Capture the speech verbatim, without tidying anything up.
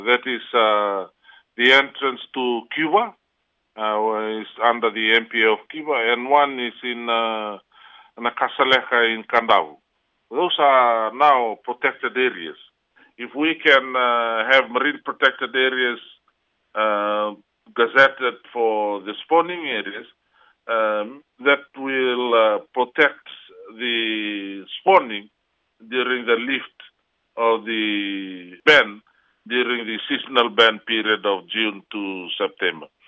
That is uh, the entrance to Cuba, uh, is under the M P A of Cuba, and one is in uh, Nakasaleja in Kandau. Those are now protected areas. If we can uh, have marine protected areas uh, gazetted for the spawning areas, um, that will uh, protect the spawning during the lift of the ban during the seasonal ban period of June to September.